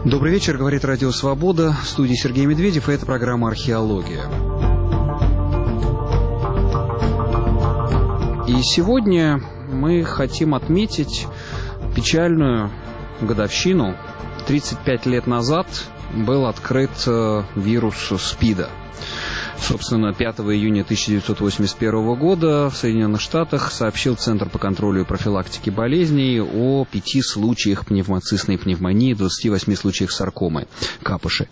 Добрый вечер, говорит Радио Свобода, в студии Сергей Медведев, и это программа «Археология». И сегодня мы хотим отметить печальную годовщину. 35 лет назад был открыт вирус СПИДа. Собственно, 5 июня 1981 года в Соединенных Штатах сообщил Центр по контролю и профилактике болезней о 5 случаях пневмоцистной пневмонии, 28 случаях саркомы, капыши.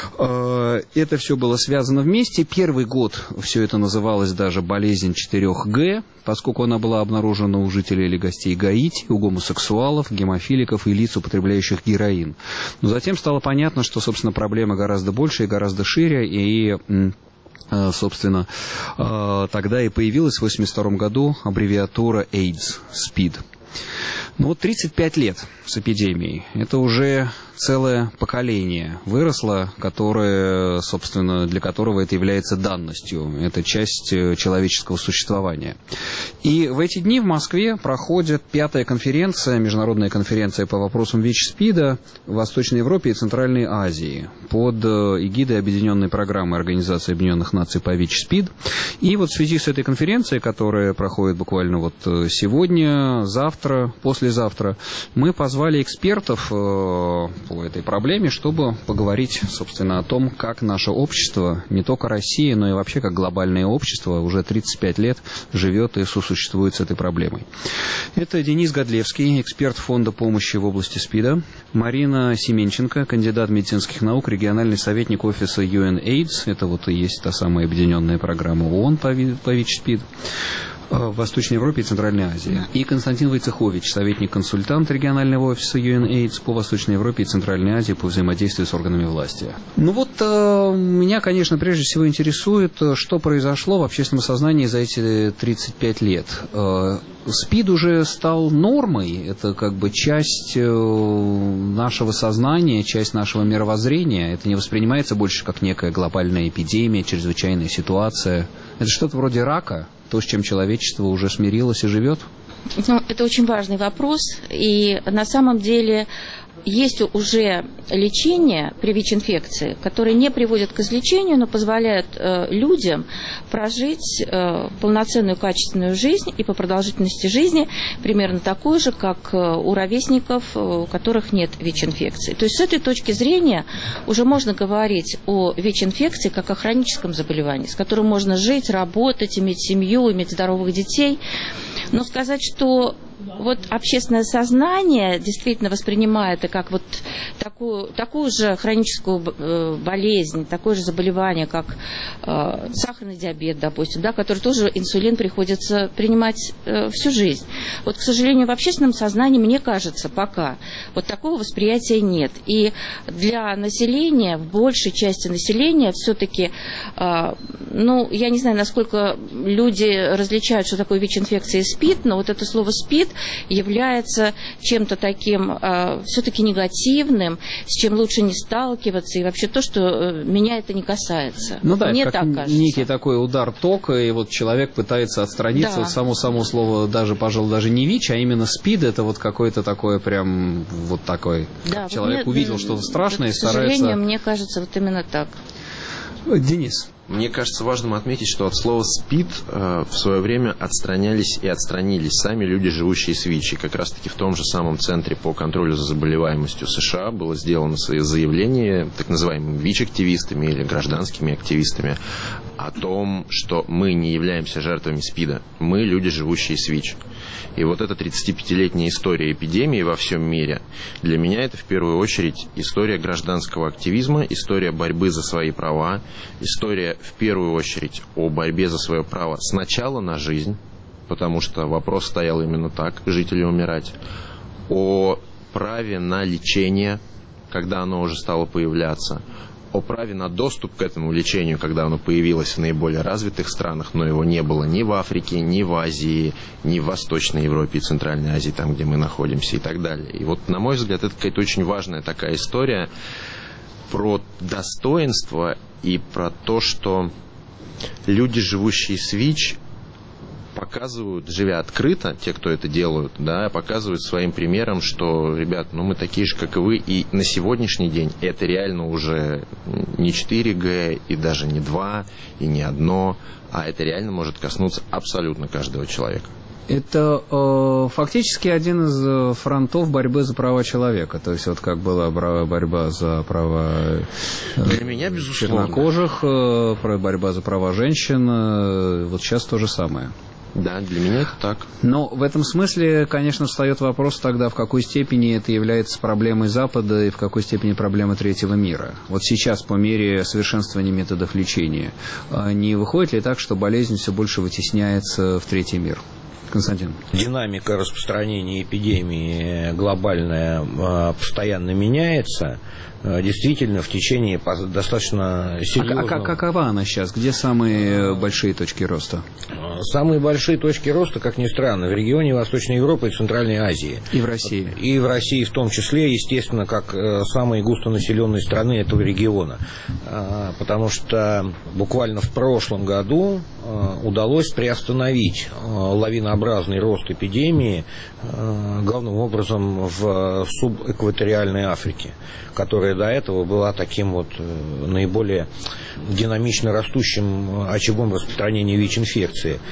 Это все было связано вместе. Первый год все это называлось даже болезнь 4Г, поскольку она была обнаружена у жителей или гостей Гаити, у гомосексуалов, гемофиликов и лиц, употребляющих героин. Но затем стало понятно, что, собственно, проблема гораздо больше и гораздо шире, и собственно, тогда и появилась в 1982 году аббревиатура AIDS, СПИД. Ну вот 35 лет с эпидемией. Это уже целое поколение выросло, которое, собственно, для которого это является данностью. Это часть человеческого существования. И в эти дни в Москве проходит 5-я конференция, международная конференция по вопросам ВИЧ-СПИДа в Восточной Европе и Центральной Азии под эгидой Объединенной программы Организации Объединенных Наций по ВИЧ-СПИД. И вот в связи с этой конференцией, которая проходит буквально вот сегодня, завтра, послезавтра, мы позвали экспертов по этой проблеме, чтобы поговорить, собственно, о том, как наше общество, не только Россия, но и вообще как глобальное общество, уже 35 лет живет и сосуществует с этой проблемой. Это Денис Годлевский, эксперт Фонда помощи в области СПИДа, Марина Семенченко, кандидат медицинских наук, региональный советник офиса UNAIDS, это вот и есть та самая объединенная программа ООН по ВИЧ-СПИД, в Восточной Европе и Центральной Азии. И Константин Войцехович, советник-консультант регионального офиса UNAIDS по Восточной Европе и Центральной Азии по взаимодействию с органами власти. Ну вот, меня, конечно, прежде всего интересует, что произошло в общественном сознании за эти 35 лет. СПИД уже стал нормой, это как бы часть нашего сознания, часть нашего мировоззрения. Это не воспринимается больше как некая глобальная эпидемия, чрезвычайная ситуация. Это что-то вроде рака, то, с чем человечество уже смирилось и живет? Ну, это очень важный вопрос, и на самом деле есть уже лечение при ВИЧ-инфекции, которое не приводит к излечению, но позволяет людям прожить полноценную качественную жизнь и по продолжительности жизни примерно такую же, как у ровесников, у которых нет ВИЧ-инфекции. То есть с этой точки зрения уже можно говорить о ВИЧ-инфекции как о хроническом заболевании, с которым можно жить, работать, иметь семью, иметь здоровых детей. Но сказать, что вот общественное сознание действительно воспринимает это как вот такую же хроническую болезнь, такое же заболевание, как сахарный диабет, допустим, да, который тоже инсулин приходится принимать всю жизнь. Вот, к сожалению, в общественном сознании, мне кажется, пока вот такого восприятия нет. И для населения, в большей части населения, все-таки, ну, я не знаю, насколько люди различают, что такое ВИЧ-инфекция и СПИД, но вот это слово СПИД является чем-то таким все-таки негативным, с чем лучше не сталкиваться, и вообще то, что меня это не касается. Ну да, мне это как так кажется. Некий такой удар тока, и вот человек пытается отстраниться, да. Вот само слово даже, пожалуй, даже не ВИЧ, а именно СПИД, это вот какой-то такой прям вот такой, да, человек увидел что-то страшное и старается... К сожалению, мне кажется, вот именно так. Денис. Мне кажется важным отметить, что от слова «СПИД» в свое время отстранялись и отстранились сами люди, живущие с ВИЧ. И как раз-таки в том же самом Центре по контролю за заболеваемостью США было сделано заявление так называемыми ВИЧ-активистами или гражданскими активистами о том, что мы не являемся жертвами СПИДа. Мы люди, живущие с ВИЧ. И вот эта 35-летняя история эпидемии во всем мире, для меня это в первую очередь история гражданского активизма, история борьбы за свои права, история в первую очередь о борьбе за свое право сначала на жизнь, потому что вопрос стоял именно так, жить или умирать, о праве на лечение, когда оно уже стало появляться, о праве на доступ к этому лечению, когда оно появилось в наиболее развитых странах, но его не было ни в Африке, ни в Азии, ни в Восточной Европе и Центральной Азии, там, где мы находимся, и так далее. И вот, на мой взгляд, это какая-то очень важная такая история про достоинство и про то, что люди, живущие с ВИЧ, показывают, живя открыто, те, кто это делают, да, показывают своим примером, что, ребят, ну мы такие же, как и вы, и на сегодняшний день это реально уже не 4G, и даже не 2, и не 1, а это реально может коснуться абсолютно каждого человека. Это фактически один из фронтов борьбы за права человека. То есть, вот как была борьба за права для меня, безусловно, чернокожих, борьба за права женщин, вот сейчас то же самое. Да, для меня это так. Но в этом смысле, конечно, встает вопрос тогда, в какой степени это является проблемой Запада и в какой степени проблемой третьего мира. Вот сейчас, по мере совершенствования методов лечения, не выходит ли так, что болезнь все больше вытесняется в третий мир? Константин. Динамика распространения эпидемии глобальная постоянно меняется. Действительно, в течение достаточно серьезного... А какова она сейчас? Где самые большие точки роста? Самые большие точки роста, как ни странно, в регионе Восточной Европы и Центральной Азии. И в России. И в России в том числе, естественно, как самые густонаселенные страны этого региона. Потому что буквально в прошлом году удалось приостановить лавинообразный рост эпидемии, главным образом в субэкваториальной Африке, которая до этого была таким вот наиболее динамично растущим очагом распространения ВИЧ-инфекции.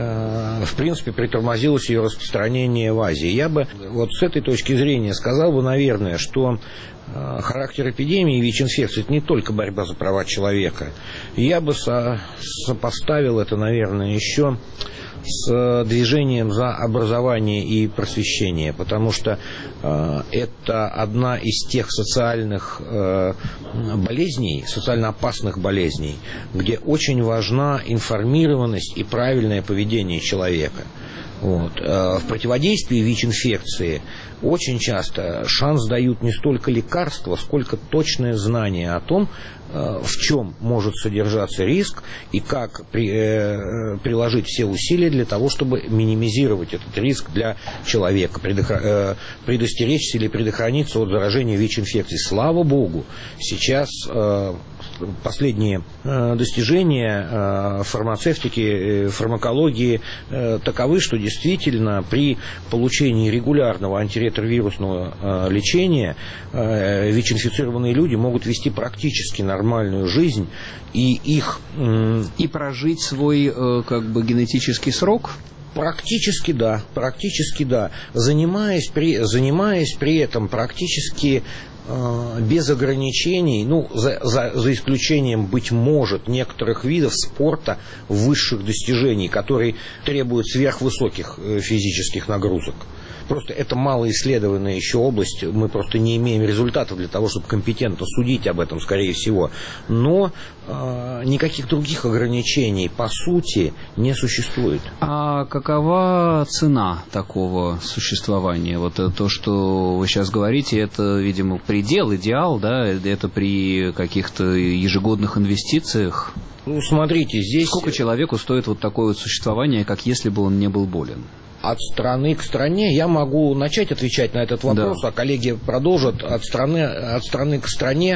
В принципе, притормозилось ее распространение в Азии. Я бы вот с этой точки зрения сказал бы, наверное, что характер эпидемии ВИЧ-инфекции – это не только борьба за права человека. Я бы сопоставил это, наверное, еще с движением за образование и просвещение, потому что это одна из тех социальных болезней, социально опасных болезней, где очень важна информированность и правильное поведение человека. Вот. В противодействии ВИЧ-инфекции очень часто шанс дают не столько лекарства, сколько точное знание о том, в чем может содержаться риск и как приложить все усилия для того, чтобы минимизировать этот риск для человека, предостеречься или предохраниться от заражения ВИЧ-инфекцией. Слава Богу, сейчас последние достижения фармацевтики, фармакологии таковы, что действительно при получении регулярного антиретровирусного лечения ВИЧ-инфицированные люди могут вести практически нормальную жизнь и прожить свой генетический срок. Практически да. Занимаясь при этом практически без ограничений, за исключением, быть может, некоторых видов спорта высших достижений, которые требуют сверхвысоких физических нагрузок. Просто это малоисследованная еще область, мы просто не имеем результатов для того, чтобы компетентно судить об этом, скорее всего. Но никаких других ограничений, по сути, не существует. А какова цена такого существования? Вот то, что вы сейчас говорите, это, видимо, предел, идеал, да? Это при каких-то ежегодных инвестициях? Смотрите, здесь... Сколько человеку стоит вот такое вот существование, как если бы он не был болен? От страны к стране я могу начать отвечать на этот вопрос, да. А коллеги продолжат. От страны к стране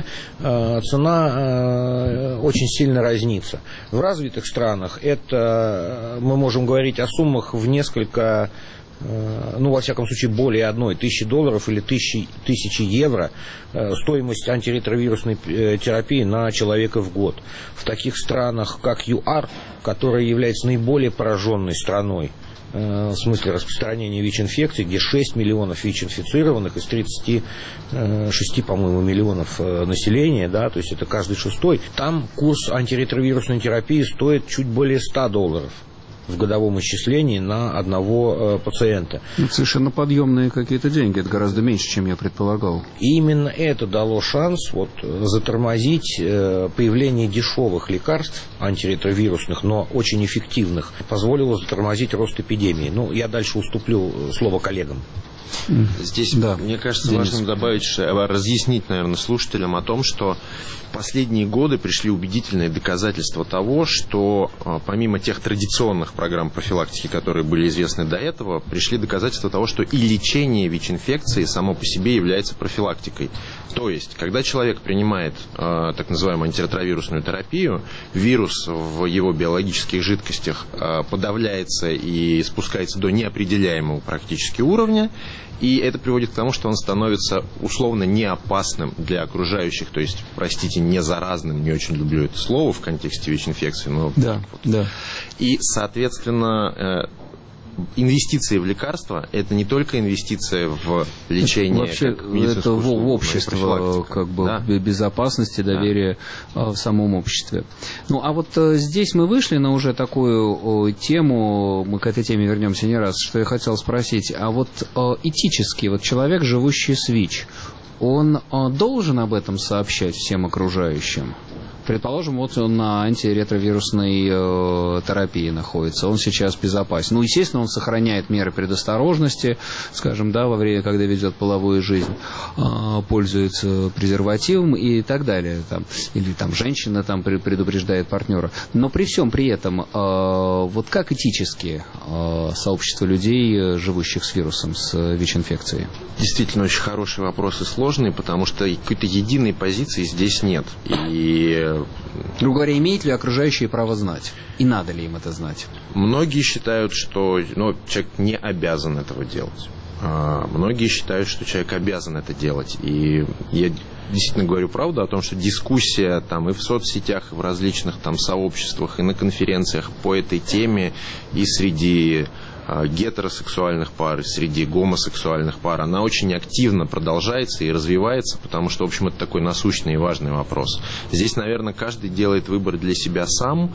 цена очень сильно разнится. В развитых странах это мы можем говорить о суммах в несколько, во всяком случае, более $1000 или 1000 евро стоимость антиретровирусной терапии на человека в год. В таких странах, как ЮАР, которая является наиболее пораженной страной в смысле распространения ВИЧ-инфекции, где 6 миллионов ВИЧ-инфицированных из 36, по-моему, миллионов населения, да, то есть это каждый шестой, там курс антиретровирусной терапии стоит чуть более $100 в годовом исчислении на одного пациента. Это совершенно подъемные какие-то деньги, это гораздо меньше, чем я предполагал. И именно это дало шанс затормозить появление дешевых лекарств антиретровирусных, но очень эффективных, позволило затормозить рост эпидемии. Я дальше уступлю слово коллегам. Здесь, да. Мне кажется, Денис, важным добавить, разъяснить, наверное, слушателям о том, что в последние годы пришли убедительные доказательства того, что помимо тех традиционных программ профилактики, которые были известны до этого, пришли доказательства того, что и лечение ВИЧ-инфекции само по себе является профилактикой. То есть, когда человек принимает так называемую антиретровирусную терапию, вирус в его биологических жидкостях подавляется и спускается до неопределяемого практически уровня, и это приводит к тому, что он становится условно неопасным для окружающих, то есть, простите, не заразным, не очень люблю это слово в контексте ВИЧ-инфекции, но да, вот. Да. И, соответственно, инвестиции в лекарства – это не только инвестиция в лечение, вообще это в общество, как бы, да? Безопасности, доверия в самом обществе. Ну, а вот здесь мы вышли на уже такую тему, мы к этой теме вернемся не раз, что я хотел спросить, а вот этически, вот человек, живущий с ВИЧ, он должен об этом сообщать всем окружающим? Предположим, вот он на антиретровирусной терапии находится, он сейчас безопасен. Ну, естественно, он сохраняет меры предосторожности, скажем, да, во время, когда ведет половую жизнь, пользуется презервативом и так далее. Там, или там женщина там предупреждает партнера. Но при всем при этом, вот как этически сообщество людей, живущих с вирусом, с ВИЧ-инфекцией? Действительно, очень хороший вопрос и сложный, потому что какой-то единой позиции здесь нет. И грубо говоря, имеют ли окружающие право знать? И надо ли им это знать? Многие считают, что человек не обязан этого делать. Многие считают, что человек обязан это делать. И я действительно говорю правду о том, что дискуссия там и в соцсетях, и в различных там сообществах, и на конференциях по этой теме, и среди гетеросексуальных пар, и среди гомосексуальных пар, она очень активно продолжается и развивается, потому что, в общем, это такой насущный и важный вопрос. Здесь, наверное, каждый делает выбор для себя сам,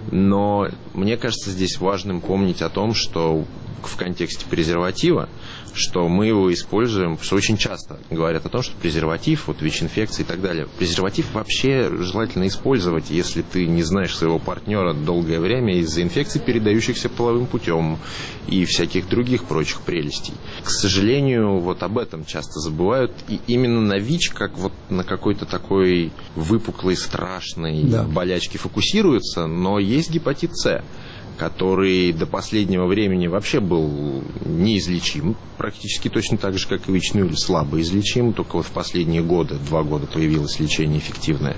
но мне кажется, здесь важным помнить о том, что в контексте презерватива, что мы его используем, что очень часто говорят о том, что презерватив, вот ВИЧ-инфекция и так далее. Презерватив вообще желательно использовать, если ты не знаешь своего партнера долгое время из-за инфекций, передающихся половым путем и всяких других прочих прелестей. К сожалению, вот об этом часто забывают, и именно на ВИЧ, как вот на какой-то такой выпуклой, страшной болячке фокусируются, но есть гепатит С, который до последнего времени вообще был неизлечим, практически точно так же, как и ВИЧ, или слабо излечим, только вот в последние годы, 2 года появилось лечение эффективное.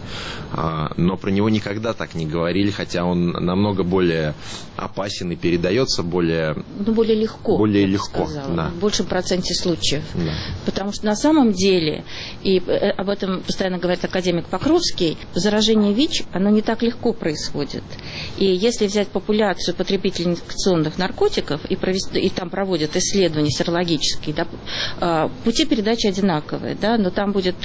Но про него никогда так не говорили, хотя он намного более опасен и передается более легко. Более легко, да. В большем проценте случаев. Да. Потому что на самом деле, и об этом постоянно говорит академик Покровский, заражение ВИЧ, оно не так легко происходит. И если взять популяцию потребителей инфекционных наркотиков и там проводят исследования серологические, да, пути передачи одинаковые, да, но там будет,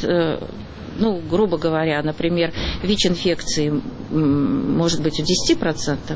грубо говоря, например, ВИЧ-инфекции может быть у 10%,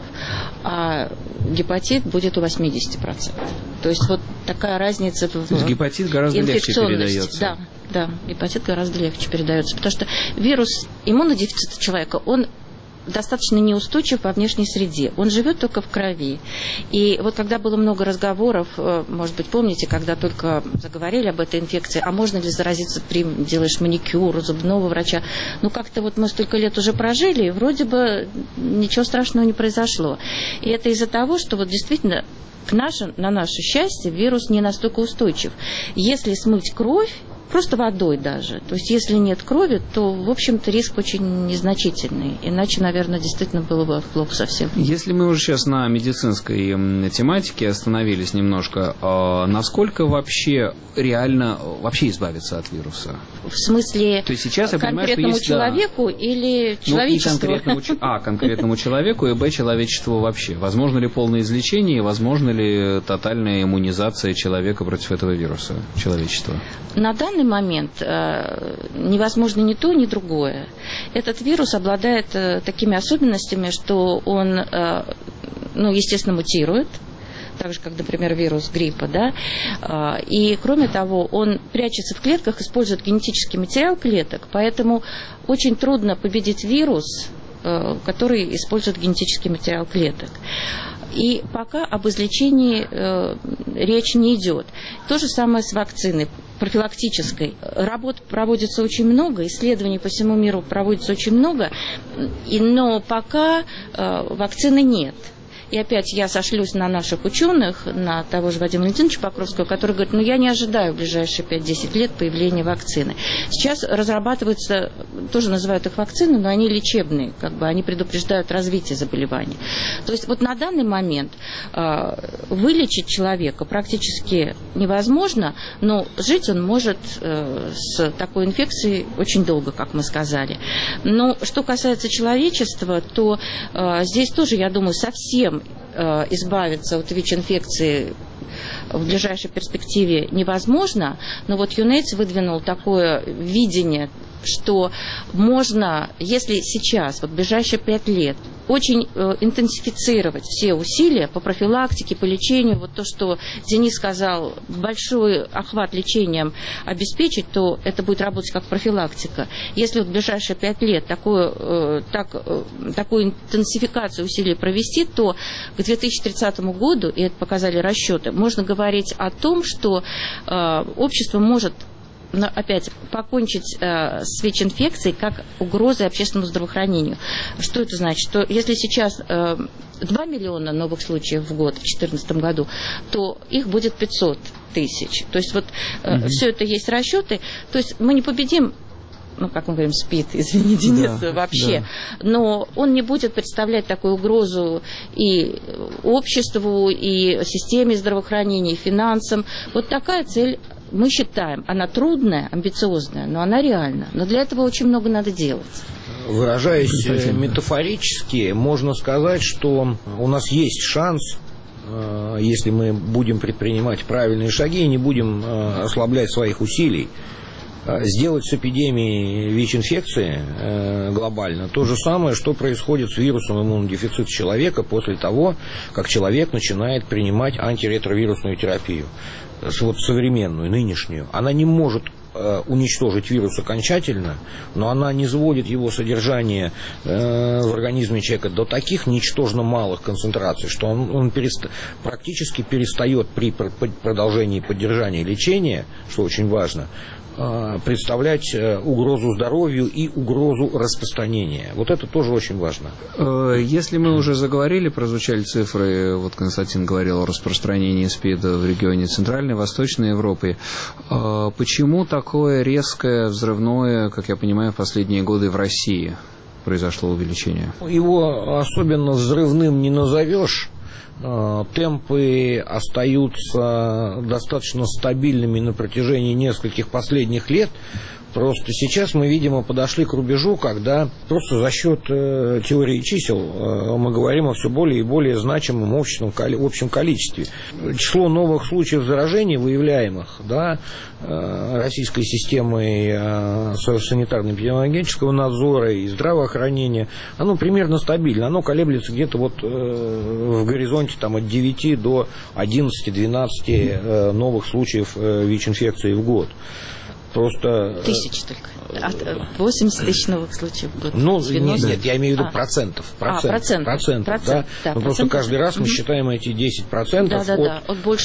а гепатит будет у 80%. То есть вот такая разница в инфекционности. Гепатит гораздо легче передается. Да, гепатит гораздо легче передается, потому что вирус иммунодефицита человека, он достаточно неустойчив во внешней среде. Он живет только в крови. И вот когда было много разговоров, может быть, помните, когда только заговорили об этой инфекции, а можно ли заразиться, делаешь маникюр у зубного врача. Как-то вот мы столько лет уже прожили, и вроде бы ничего страшного не произошло. И это из-за того, что вот действительно на наше счастье вирус не настолько устойчив. Если смыть кровь, просто водой даже. То есть, если нет крови, то, в общем-то, риск очень незначительный. Иначе, наверное, действительно было бы плохо совсем. Если мы уже сейчас на медицинской тематике остановились немножко, насколько вообще реально избавиться от вируса? В смысле, то есть сейчас я конкретному человеку или человечеству? Конкретному человеку, и человечеству вообще. Возможно ли полное излечение, и возможно ли тотальная иммунизация человека против этого вируса, человечества? На данный момент невозможно ни то, ни другое. Этот вирус обладает такими особенностями, что он, естественно, мутирует, так же, как, например, вирус гриппа, да, и, кроме того, он прячется в клетках, использует генетический материал клеток, поэтому очень трудно победить вирус, который использует генетический материал клеток. И пока об излечении речь не идет. То же самое с вакциной профилактической. Работ проводится очень много, исследований по всему миру проводится очень много, но пока вакцины нет. И опять я сошлюсь на наших ученых, на того же Вадима Валентиновича Покровского, который говорит, я не ожидаю в ближайшие 5-10 лет появления вакцины. Сейчас разрабатываются, тоже называют их вакцины, но они лечебные, они предупреждают развитие заболеваний. То есть вот на данный момент вылечить человека практически невозможно, но жить он может с такой инфекцией очень долго, как мы сказали. Но что касается человечества, то здесь тоже, я думаю, совсем избавиться от ВИЧ-инфекции в ближайшей перспективе невозможно, но вот ЮНЕЙДС выдвинул такое видение, что можно, если сейчас, в ближайшие 5 лет, очень интенсифицировать все усилия по профилактике, по лечению, вот то, что Денис сказал, большой охват лечением обеспечить, то это будет работать как профилактика. Если в ближайшие 5 лет такую интенсификацию усилий провести, то к 2030 году, и это показали расчеты, можно говорить о том, что общество может опять покончить с ВИЧ-инфекцией как угрозой общественному здравоохранению. Что это значит? Что если сейчас 2 миллиона новых случаев в год в 2014 году, то их будет 500 тысяч. То есть вот все это есть расчеты. То есть мы не победим, как мы говорим, СПИД, извини, Денис, вообще. Да. Но он не будет представлять такую угрозу и обществу, и системе здравоохранения, и финансам. Вот такая цель. Мы считаем, она трудная, амбициозная, но она реальна. Но для этого очень много надо делать. Выражаясь метафорически, можно сказать, что у нас есть шанс, если мы будем предпринимать правильные шаги и не будем ослаблять своих усилий, сделать с эпидемией ВИЧ-инфекции глобально то же самое, что происходит с вирусом иммунодефицита человека после того, как человек начинает принимать антиретровирусную терапию. Вот современную, нынешнюю, она не может уничтожить вирус окончательно, но она не сводит его содержание в организме человека до таких ничтожно малых концентраций, что он практически перестает при продолжении поддержания лечения, что очень важно, представлять угрозу здоровью и угрозу распространения. Вот это тоже очень важно. Если мы уже заговорили, прозвучали цифры, вот Константин говорил о распространении СПИДа в регионе Центральной и Восточной Европы, почему такое резкое, взрывное, как я понимаю, в последние годы в России произошло увеличение? Его особенно взрывным не назовешь. Темпы остаются достаточно стабильными на протяжении нескольких последних лет. Просто сейчас мы, видимо, подошли к рубежу, когда просто за счет теории чисел мы говорим о все более и более значимом общем количестве. Число новых случаев заражений, выявляемых российской системой санитарно-эпидемиологического надзора и здравоохранения, оно примерно стабильно. Оно колеблется где-то в горизонте от 9 до 11-12 новых случаев ВИЧ-инфекции в год. Просто... Тысяч только. 80 тысяч новых случаев в год. Нет, я имею в виду процентов. Процентов, да? Просто каждый раз мы считаем эти 10%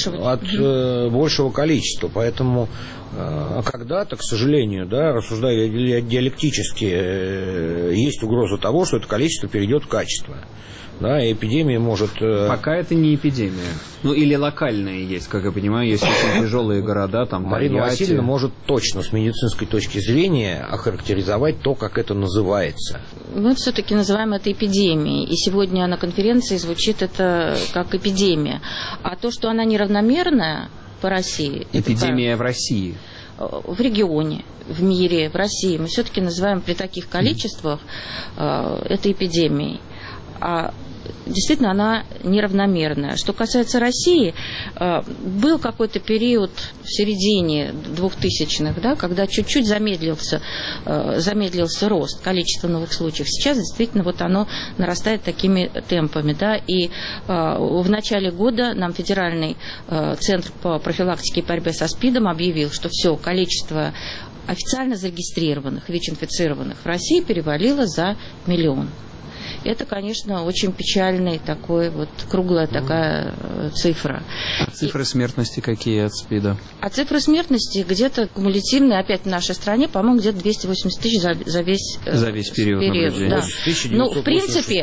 от большего количества. Поэтому когда-то, к сожалению, рассуждая диалектически, есть угроза того, что это количество перейдет в качество. И эпидемия может... Пока это не эпидемия. Или локальные есть, как я понимаю, есть очень тяжелые города, Марина Васильевна может точно с медицинской точки зрения охарактеризовать то, как это называется. Мы все-таки называем это эпидемией. И сегодня на конференции звучит это как эпидемия. А то, что она неравномерная по России... Эпидемия в России. В регионе, в мире, в России. Мы все-таки называем при таких количествах это эпидемией. А действительно она неравномерная. Что касается России, был какой-то период в середине 2000-х, когда чуть-чуть замедлился рост количества новых случаев. Сейчас действительно оно нарастает такими темпами. И в начале года нам Федеральный центр по профилактике и борьбе со СПИДом объявил, что все количество официально зарегистрированных ВИЧ-инфицированных в России перевалило за 1 миллион. это, конечно, очень печальный такой вот круглая такая цифра. А цифры смертности какие от СПИДа? А цифры смертности где-то кумулятивные, опять в нашей стране, по-моему, где-то 280 тысяч за весь период наблюдения. Да. Ну, в принципе,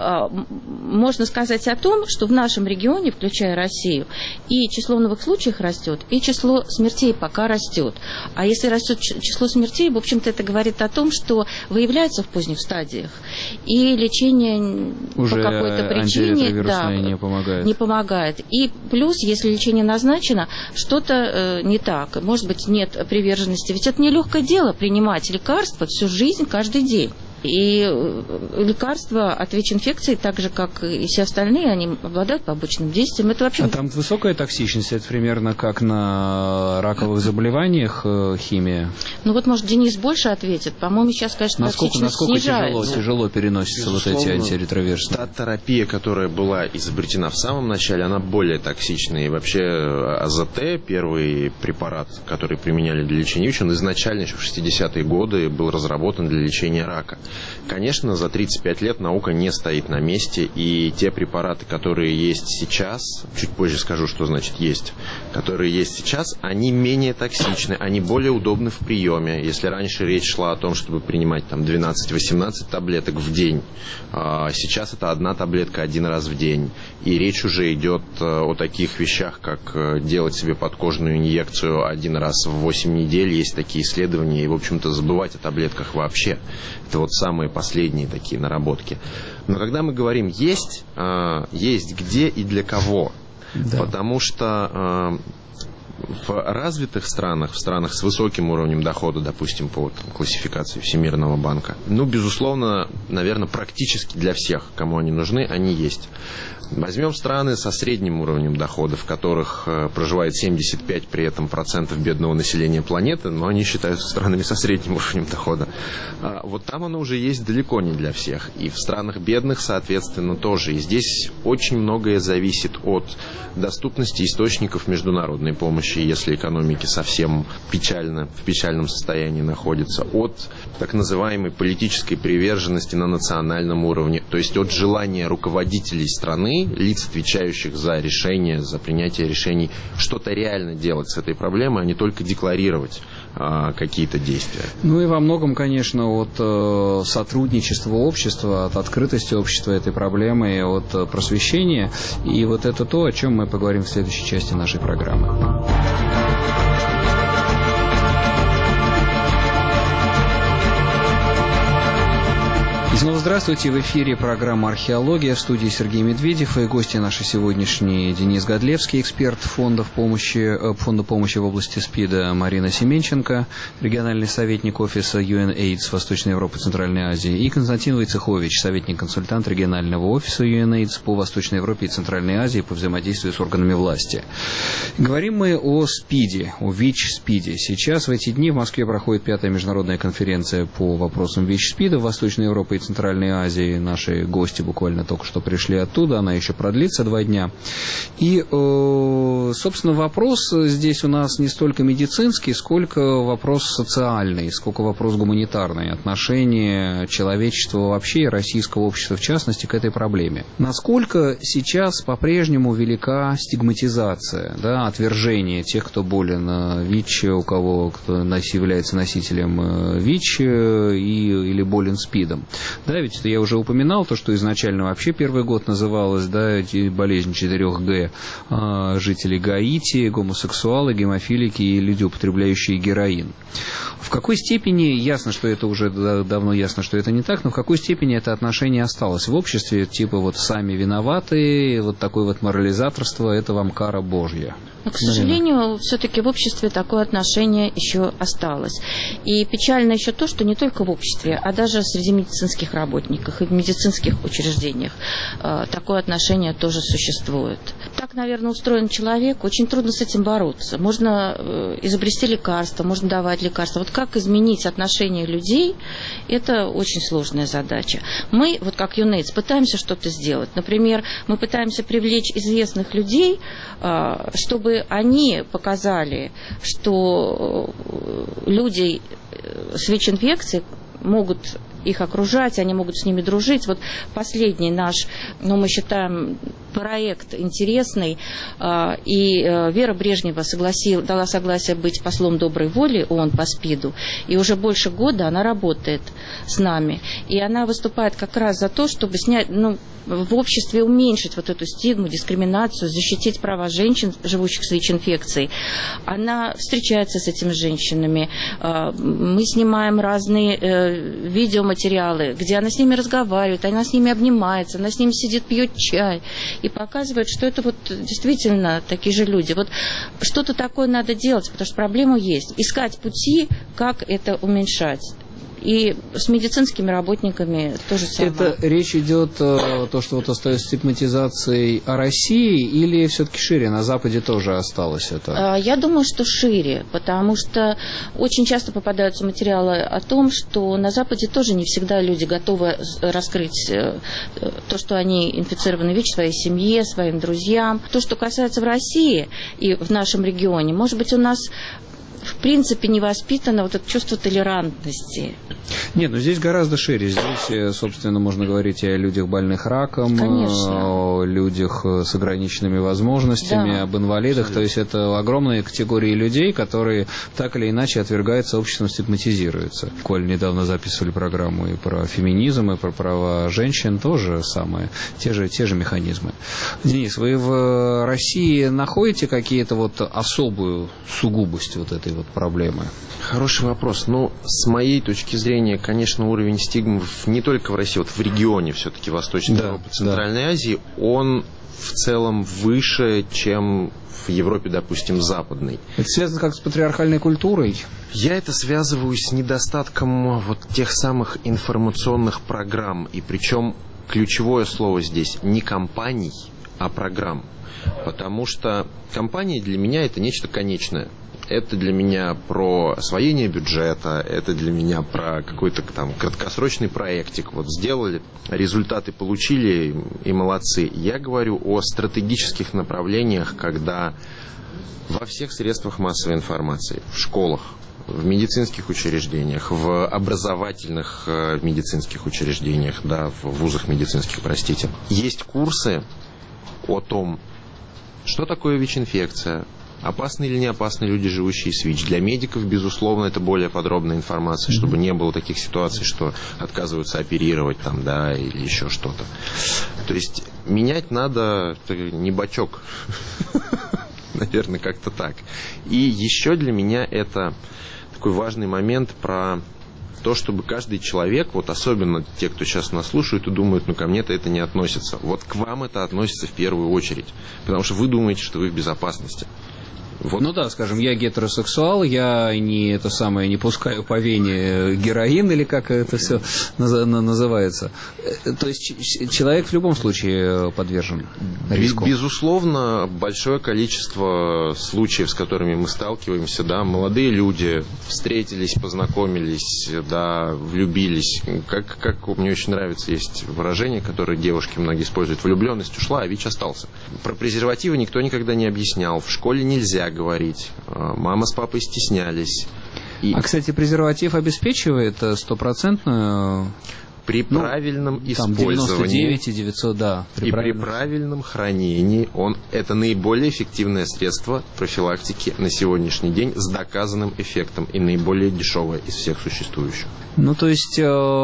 можно сказать о том, что в нашем регионе, включая Россию, и число новых случаев растет, и число смертей пока растет. А если растет число смертей, в общем-то, это говорит о том, что выявляется в поздних стадиях, и лечение уже по какой-то причине не помогает. И плюс, если лечение назначено, что-то не так. Может быть, нет приверженности. Ведь это нелегкое дело принимать лекарства всю жизнь, каждый день. И лекарства от ВИЧ-инфекции, так же, как и все остальные, они обладают побочным действием. Это вообще... А там высокая токсичность, это примерно как на раковых заболеваниях химия? Ну вот, может, Денис больше ответит. По-моему, сейчас, конечно, токсичность снижается. Насколько тяжело переносятся вот эти антиретровирусные? Та терапия, которая была изобретена в самом начале, она более токсичная. И вообще АЗТ, первый препарат, который применяли для лечения ВИЧ, он изначально еще в 60-е годы был разработан для лечения рака. Конечно, за 35 лет наука не стоит на месте, и те препараты, которые есть сейчас, чуть позже скажу, что значит есть, которые есть сейчас, они менее токсичны, они более удобны в приеме. Если раньше речь шла о том, чтобы принимать там 12-18 таблеток в день, сейчас это одна таблетка один раз в день. И речь уже идет о таких вещах, как делать себе подкожную инъекцию один раз в 8 недель. Есть такие исследования, и, в общем-то, забывать о таблетках вообще. Это вот самые последние такие наработки. Но когда мы говорим «есть», есть где и для кого. Да. Потому что в развитых странах, в странах с высоким уровнем дохода, допустим, по классификации Всемирного банка, ну, безусловно, наверное, практически для всех, кому они нужны, они есть. Возьмем страны со средним уровнем дохода, в которых проживает 75% при этом процентов бедного населения планеты, но они считаются странами со средним уровнем дохода. Вот там оно уже есть далеко не для всех. И в странах бедных, соответственно, тоже. И здесь очень многое зависит от доступности источников международной помощи, если экономики совсем в печальном состоянии находятся, от так называемой политической приверженности на национальном уровне, то есть от желания руководителей страны, лиц, отвечающих за решение, за принятие решений, что-то реально делать с этой проблемой, а не только декларировать какие-то действия. Ну и во многом, конечно, от сотрудничества общества, от открытости общества этой проблемы, от просвещения. И вот это то, о чем мы поговорим в следующей части нашей программы. И снова здравствуйте. В эфире программа «Археология», в студии Сергей Медведев, и гости наши сегодняшние: Денис Годлевский, эксперт фонда помощи в области СПИДа, Марина Семенченко, региональный советник офиса UNAIDS Восточной Европы и Центральной Азии, и Константин Войцехович, советник-консультант регионального офиса UNAIDS по Восточной Европе и Центральной Азии по взаимодействию с органами власти. Говорим мы о СПИДе, о ВИЧ-СПИДе. Сейчас в эти дни в Москве проходит 5-я международная конференция по вопросам ВИЧ-СПИДа в Восточной Европе и Центральной Азии. Наши гости буквально только что пришли оттуда, она еще продлится 2 дня. И, собственно, вопрос здесь у нас не столько медицинский, сколько вопрос социальный, сколько вопрос гуманитарный, отношение человечества вообще и российского общества в частности к этой проблеме. Насколько сейчас по-прежнему велика стигматизация, да, отвержение тех, кто болен ВИЧ, у кого кто является носителем ВИЧ или болен СПИДом. Да, ведь я уже упоминал то, что изначально вообще первый год называлась, да, болезнь 4Г, жители Гаити, гомосексуалы, гемофилики и люди, употребляющие героин. В какой степени, ясно, что это уже давно ясно, что это не так, но в какой степени это отношение осталось в обществе, типа вот сами виноваты, вот такое вот морализаторство, это вам кара Божья? Но, к сожалению, все-таки в обществе такое отношение еще осталось. И печально еще то, что не только в обществе, а даже среди медицинских работников и в медицинских учреждениях такое отношение тоже существует. Так, наверное, устроен человек, очень трудно с этим бороться. Можно изобрести лекарства, можно давать лекарства. Вот как изменить отношение людей, это очень сложная задача. Мы, вот как UNAIDS, пытаемся что-то сделать. Например, мы пытаемся привлечь известных людей, чтобы они показали, что люди с ВИЧ-инфекцией могут их окружать, они могут с ними дружить. Вот последний наш, мы считаем, проект интересный, и Вера Брежнева дала согласие быть послом доброй воли ООН по СПИДу, и уже больше года она работает с нами, и она выступает как раз за то, чтобы снять, в обществе уменьшить вот эту стигму, дискриминацию, защитить права женщин, живущих с ВИЧ-инфекцией. Она встречается с этими женщинами. Мы снимаем разные видеоматериалы, где она с ними разговаривает, она с ними обнимается, она с ними сидит, пьет чай и показывает, что это вот действительно такие же люди. Вот что-то такое надо делать, потому что проблема есть. Искать пути, как это уменьшать. И с медицинскими работниками то же самое. Это речь идет то, что вот остается стигматизацией о России, или все-таки шире, на Западе тоже осталось это? Я думаю, что шире, потому что очень часто попадаются материалы о том, что на Западе тоже не всегда люди готовы раскрыть то, что они инфицированы ВИЧ своей семье, своим друзьям. То, что касается в России и в нашем регионе, может быть, у нас в принципе не воспитано вот это чувство толерантности. Нет, здесь гораздо шире. Здесь, собственно, можно говорить и о людях, больных раком, конечно, о людях с ограниченными возможностями, об инвалидах. Абсолютно. То есть это огромные категории людей, которые так или иначе отвергаются обществом, стигматизируются. Коль недавно записывали программу и про феминизм, и про права женщин, тоже самое, те же механизмы. Денис, вы в России находите какие-то вот особую сугубость вот этой вот проблемы? Хороший вопрос. С моей точки зрения, конечно, уровень стигмы не только в России, вот в регионе все-таки Восточной Европы, Центральной Азии, он в целом выше, чем в Европе, допустим, западной. Это связано как с патриархальной культурой? Я это связываю с недостатком вот тех самых информационных программ. И причем ключевое слово здесь не компаний, а программ. Потому что компания для меня это нечто конечное. Это для меня про освоение бюджета, это для меня про какой-то там краткосрочный проектик. Вот сделали, результаты получили и молодцы. Я говорю о стратегических направлениях, когда во всех средствах массовой информации, в школах, в медицинских учреждениях, в образовательных медицинских учреждениях, в вузах медицинских, простите, есть курсы о том, что такое ВИЧ-инфекция, опасны или не опасны люди, живущие с ВИЧ. Для медиков, безусловно, это более подробная информация, чтобы не было таких ситуаций, что отказываются оперировать или еще что-то. То есть менять надо не бачок. Наверное, как-то так. И еще для меня это такой важный момент про то, чтобы каждый человек, вот особенно те, кто сейчас нас слушают и думают, ко мне-то это не относится. Вот к вам это относится в первую очередь. Потому что вы думаете, что вы в безопасности. Вот. Скажем, я гетеросексуал, я не пускаю по вене героин, или как это все называется. То есть человек в любом случае подвержен риску. Безусловно, большое количество случаев, с которыми мы сталкиваемся, молодые люди встретились, познакомились, влюбились. Как мне очень нравится, есть выражение, которое девушки многие используют: влюбленность ушла, а ВИЧ остался. Про презервативы никто никогда не объяснял. В школе нельзя говорить. Мама с папой стеснялись. Кстати, презерватив обеспечивает стопроцентную... При правильном использовании 99 и 900, при правильном хранении это наиболее эффективное средство профилактики на сегодняшний день с доказанным эффектом и наиболее дешевое из всех существующих. То есть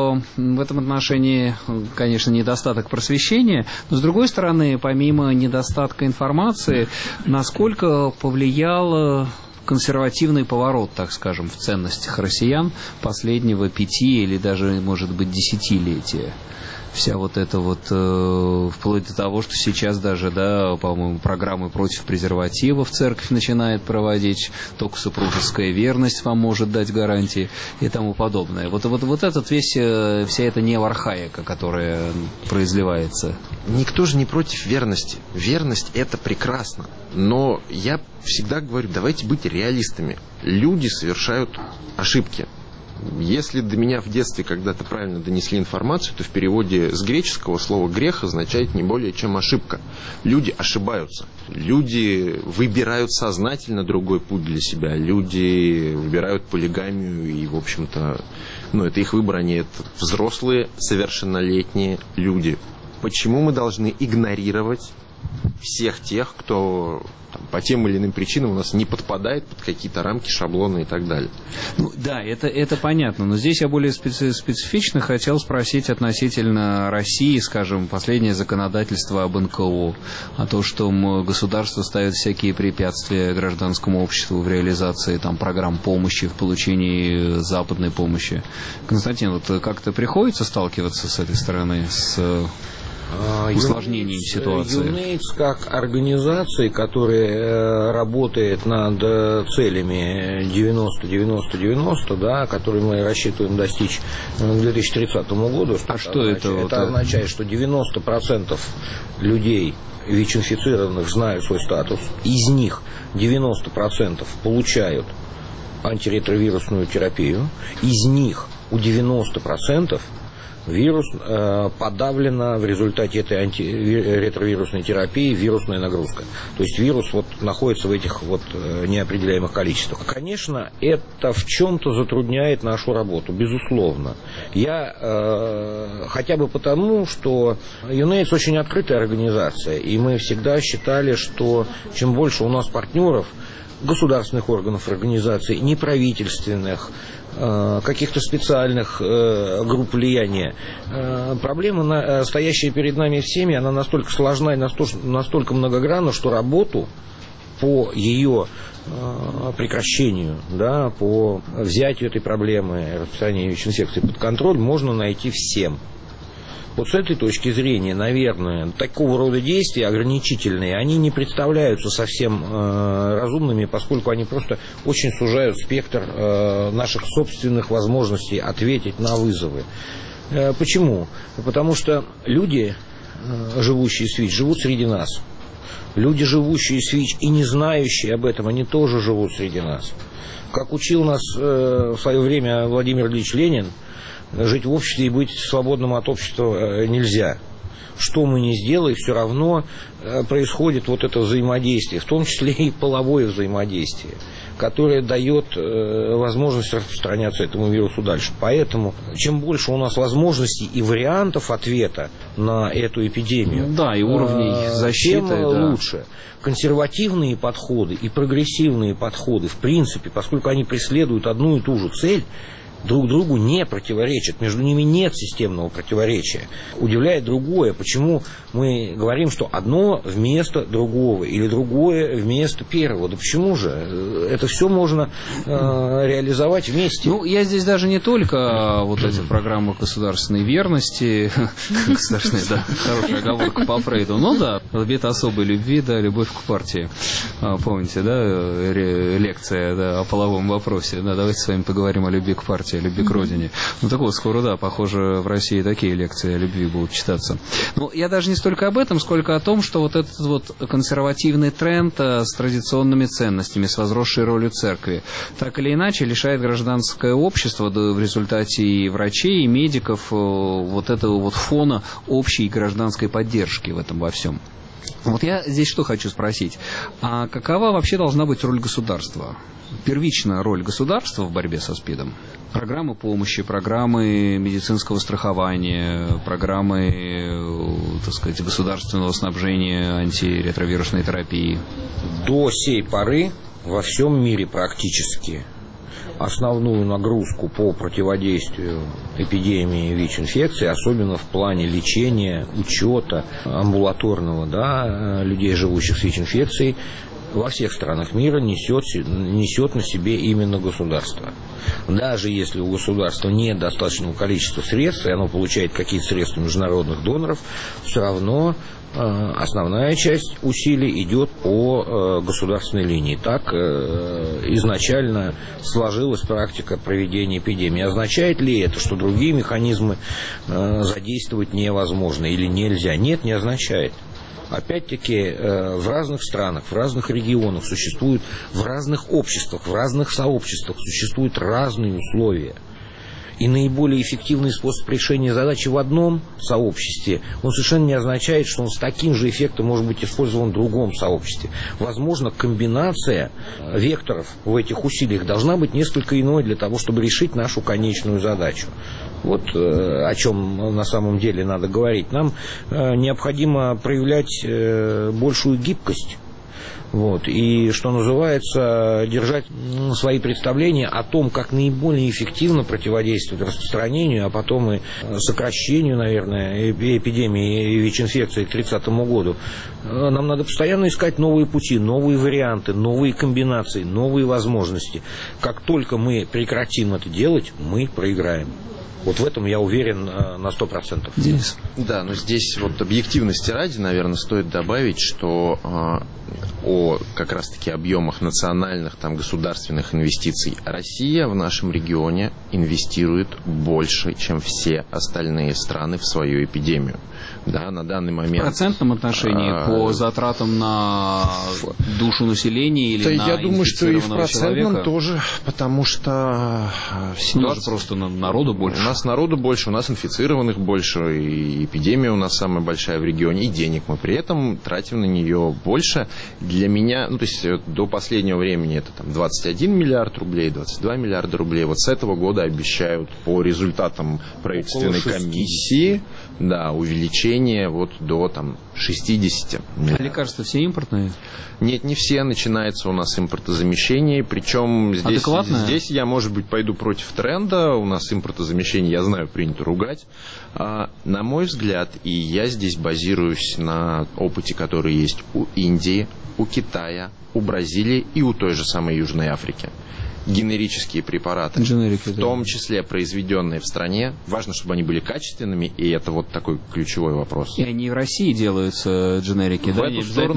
в этом отношении, конечно, недостаток просвещения, но с другой стороны, помимо недостатка информации, насколько повлиял консервативный поворот, так скажем, в ценностях россиян последнего 5 или даже, может быть, десятилетия. Вся вот эта вплоть до того, что сейчас даже, по-моему, программы против презервативов церковь начинает проводить, только супружеская верность вам может дать гарантии и тому подобное. Вот этот вся эта неоархаика, которая произливается. Никто же не против верности. Верность – это прекрасно. Но я всегда говорю, давайте быть реалистами. Люди совершают ошибки. Если до меня в детстве когда-то правильно донесли информацию, то в переводе с греческого слово «грех» означает не более чем ошибка. Люди ошибаются. Люди выбирают сознательно другой путь для себя. Люди выбирают полигамию и, в общем-то, это их выбор, они это взрослые, совершеннолетние люди. Почему мы должны игнорировать всех тех, кто по тем или иным причинам у нас не подпадает под какие-то рамки, шаблоны и так далее? Да, это понятно, но здесь я более специфично хотел спросить относительно России, скажем, последнее законодательство об НКО, о том, что государство ставит всякие препятствия гражданскому обществу в реализации программ помощи, в получении западной помощи. Константин, как-то приходится сталкиваться с этой стороны, с усложнением ситуации? ЮНЕЙДС как организация, которая работает над целями 90-90-90, да, которые мы рассчитываем достичь к 2030 году. Что это? Это означает, что 90% людей ВИЧ-инфицированных знают свой статус, из них 90% получают антиретровирусную терапию, из них у 90% вирус подавлена в результате этой антиретровирусной терапии вирусная нагрузка. То есть вирус находится в этих неопределяемых количествах. Конечно, это в чем-то затрудняет нашу работу, безусловно. Хотя бы потому, что ЮНЕЙДС очень открытая организация, и мы всегда считали, что чем больше у нас партнеров, государственных органов организаций, неправительственных, каких-то специальных групп влияния. Проблема, стоящая перед нами всеми, она настолько сложна и настолько многогранна, что работу по ее прекращению, да, по взятию этой проблемы, распространению ВИЧ-инфекции под контроль можно найти всем. С этой точки зрения, наверное, такого рода действия ограничительные, они не представляются совсем разумными, поскольку они просто очень сужают спектр наших собственных возможностей ответить на вызовы. Почему? Потому что люди, живущие с ВИЧ, живут среди нас. Люди, живущие с ВИЧ и не знающие об этом, они тоже живут среди нас. Как учил нас в свое время Владимир Ильич Ленин, жить в обществе и быть свободным от общества нельзя. Что мы ни сделаем, все равно происходит это взаимодействие, в том числе и половое взаимодействие, которое дает возможность распространяться этому вирусу дальше. Поэтому, чем больше у нас возможностей и вариантов ответа на эту эпидемию, и уровней защиты, тем лучше. Консервативные подходы и прогрессивные подходы, в принципе, поскольку они преследуют одну и ту же цель, друг другу не противоречат, между ними нет системного противоречия. Удивляет другое, почему мы говорим, что одно вместо другого или другое вместо первого. Да почему же? Это все можно реализовать вместе. Я здесь даже не только эти программы государственной верности, государственной, хорошая оговорка по Фрейду, обет особой любви, любовь к партии. Помните, лекция о половом вопросе. Давайте с вами поговорим о любви к партии, о любви к родине. Скоро, похоже, в России такие лекции о любви будут читаться. Я даже не столько об этом, сколько о том, что этот консервативный тренд с традиционными ценностями, с возросшей ролью церкви, так или иначе лишает гражданское общество в результате и врачей, и медиков этого фона общей гражданской поддержки в этом во всем. Я здесь что хочу спросить. А какова вообще должна быть роль государства? Первичная роль государства в борьбе со СПИДом? Программы помощи, программы медицинского страхования, программы, государственного снабжения антиретровирусной терапии. До сей поры во всем мире практически основную нагрузку по противодействию эпидемии ВИЧ-инфекции, особенно в плане лечения, учета амбулаторного людей, живущих с ВИЧ-инфекцией, во всех странах мира несет на себе именно государство. Даже если у государства нет достаточного количества средств, и оно получает какие-то средства международных доноров, все равно основная часть усилий идет по государственной линии. Так изначально сложилась практика проведения эпидемии. Означает ли это, что другие механизмы задействовать невозможно или нельзя? Нет, не означает. Опять-таки, в разных странах, в разных регионах существуют, в разных обществах, в разных сообществах существуют разные условия. и наиболее эффективный способ решения задачи в одном сообществе, он совершенно не означает, что он с таким же эффектом может быть использован в другом сообществе. Возможно, комбинация векторов в этих усилиях должна быть несколько иной для того, чтобы решить нашу конечную задачу. Вот о чем на самом деле надо говорить. Нам необходимо проявлять большую гибкость. Вот, и, что называется, держать свои представления о том, как наиболее эффективно противодействовать распространению, а потом и сокращению, наверное, эпидемии ВИЧ-инфекции к 30 году. Нам надо постоянно искать новые пути, новые варианты, новые комбинации, новые возможности. Как только мы прекратим это делать, мы проиграем. Вот в этом я уверен на 100%. Денис? Да, но здесь вот объективности ради, наверное, стоит добавить, что о как раз-таки объемах национальных, там, государственных инвестиций Россия в нашем регионе инвестирует больше, чем все остальные страны в свою эпидемию. Да, на данный момент... В процентном отношении по затратам на душу населения или на я думаю, что и в инфицированного процентном человека? тоже, потому что У нас же просто народу больше. У нас народу больше, у нас инфицированных больше, и эпидемия у нас самая большая в регионе, и денег мы при этом тратим на нее больше. Для меня, ну, то есть до последнего времени это там 21 миллиард рублей, 22 миллиарда рублей. Вот с этого года обещают по результатам правительственной комиссии, да, увеличение вот до там 60 миллиардов. А лекарства все импортные? Нет, не все. Начинается у нас импортозамещение. Причем здесь я, может быть, пойду против тренда. У нас импортозамещение, я знаю, принято ругать. На мой взгляд, и я здесь базируюсь на опыте, который есть у Индии, у Китая, у Бразилии и у той же самой Южной Африки. Генерические препараты, Дженерики, в том числе произведенные в стране. Важно, чтобы они были качественными, и это вот такой ключевой вопрос. И они в России делаются, дженерики, да?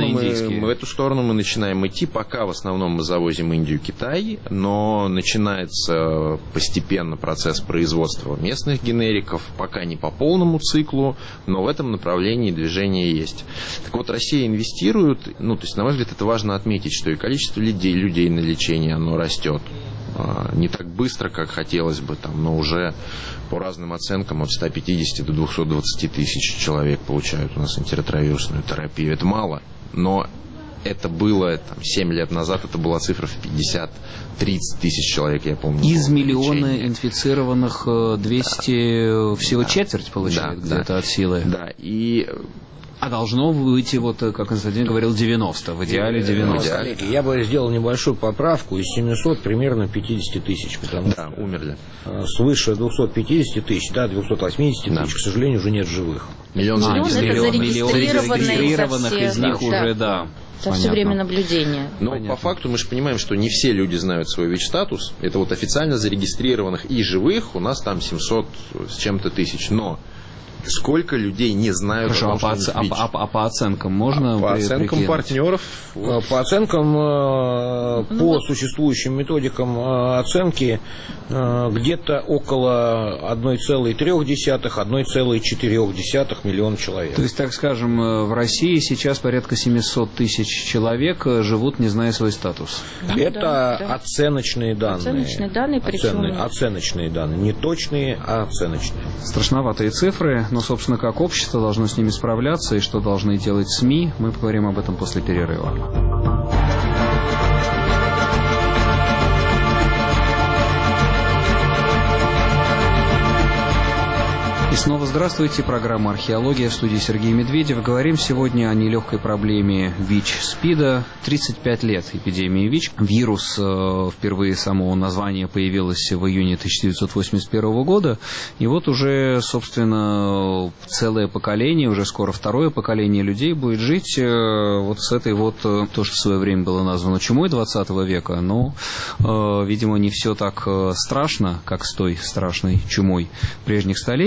В эту сторону мы начинаем идти. Пока в основном мы завозим Индию, Китай, но начинается постепенно процесс производства местных генериков, пока не по полному циклу, но в этом направлении движение есть. Так вот, Россия инвестирует, ну, то есть, на мой взгляд, это важно отметить, что и количество людей на лечение, оно растет. Не так быстро, как хотелось бы, там, но уже по разным оценкам от 150 до 220 тысяч человек получают у нас антиретровирусную терапию. Это мало, но это было там, 7 лет назад, это была цифра в 50-30 тысяч человек, я помню. Из миллиона инфицированных 200 всего четверть получает где-то от силы. Да, и... А должно выйти, вот, как Константин говорил, 90, в идеале 90. Коллеги, я бы сделал небольшую поправку, из 700 примерно 50 тысяч, потому что умерли. Свыше 250 тысяч, 280 тысяч, к сожалению, уже нет живых. Миллион зарегистрированных из них уже, да. За все время наблюдения. Но по факту мы же понимаем, что не все люди знают свой ВИЧ-статус. Это вот официально зарегистрированных и живых у нас там 700 с чем-то тысяч. Но сколько людей не знают о том, что ВИЧ? По оценкам можно по оценкам прикинуть? Партнеров? По оценкам, по существующим методикам оценки, где-то около 1,3–1,4 миллиона человек. То есть, так скажем, в России сейчас порядка 700 тысяч человек живут, не зная свой статус. Это оценочные данные. Оценочные данные, причем... Оценочные данные, не точные, а оценочные. Страшноватые цифры, но, собственно, как общество должно с ними справляться и что должны делать СМИ, мы поговорим об этом после перерыва. И снова здравствуйте. Программа «Археология», в студии Сергей Медведев. Говорим сегодня о нелегкой проблеме ВИЧ-СПИДа. 35 лет эпидемии ВИЧ. Вирус, впервые самого названия появилось в июне 1981 года. И вот уже, собственно, целое поколение, уже скоро второе поколение людей будет жить вот с этой вот, то, что в свое время было названо чумой 20 века. Но, видимо, не все так страшно, как с той страшной чумой прежних столетий. И вот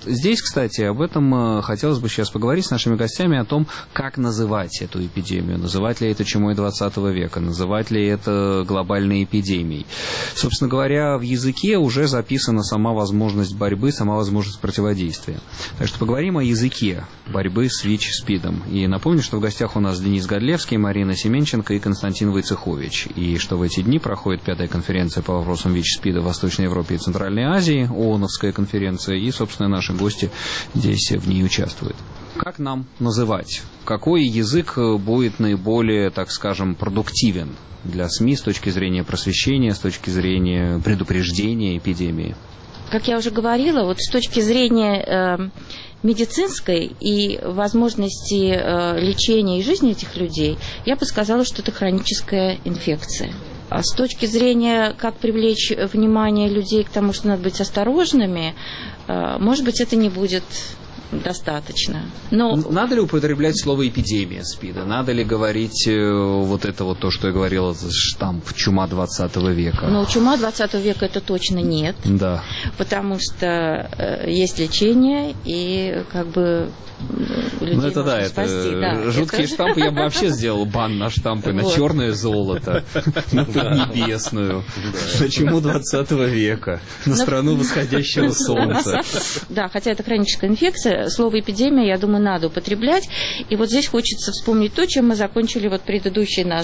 здесь, кстати, об этом хотелось бы сейчас поговорить с нашими гостями, о том, как называть эту эпидемию. Называть ли это чумой 20 века, называть ли это глобальной эпидемией. Собственно говоря, в языке уже записана сама возможность борьбы, сама возможность противодействия. Так что поговорим о языке борьбы с ВИЧ-СПИДом. И напомню, что в гостях у нас Денис Годлевский, Марина Семенченко и Константин Войцехович. И что в эти дни проходит 5-я конференция по вопросам ВИЧ-СПИДа в Восточной Европе и Центральной Азии, ООНовская конференция, и, собственно, наши гости здесь в ней участвуют. Как нам называть? Какой язык будет наиболее, так скажем, продуктивен для СМИ с точки зрения просвещения, с точки зрения предупреждения эпидемии? Как я уже говорила, вот с точки зрения медицинской и возможности лечения и жизни этих людей, я бы сказала, что это хроническая инфекция. А с точки зрения, как привлечь внимание людей к тому, что надо быть осторожными, может быть, это не будет достаточно. Но... Надо ли употреблять слово «эпидемия» СПИДа? Надо ли говорить вот это вот то, что я говорила, штамп «чума 20 века»? Ну, чума 20 века это точно нет. Да. Потому что есть лечение и как бы людей это да, спасти. Это жуткие штампы. Я бы вообще сделал бан на штампы, на черное золото, на поднебесную, на чуму 20 века, на страну восходящего солнца. Да, хотя это хроническая инфекция, слово «эпидемия», я думаю, надо употреблять. И вот здесь хочется вспомнить то, чем мы закончили вот предыдущий наш